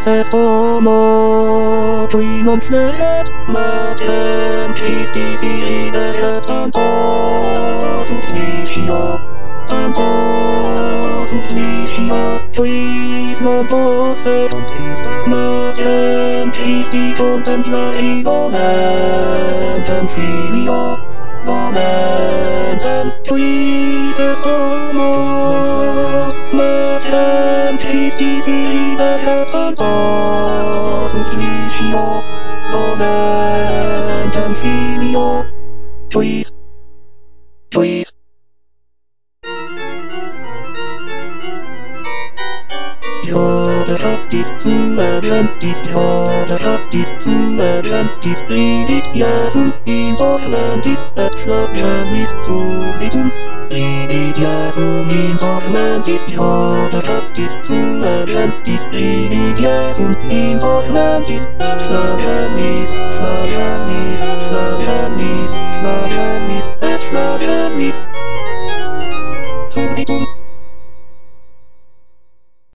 Jesus como qui non flet, Matem Christi sideat antos inflicio, quis non possedunt Matem Christi contemplari volentem filio, volentem quis est homo, Matem Christi sideat antos inflicio, volentem filio, quis. Joderantis suaviantis, ridit Iasum in Dorlantis, et Flavianis subitum. Ridit Iasum in Dorlantis, joderantis suaviantis, ridit Iasum in Dorlantis, et Flavianis, et Flavianis subitum.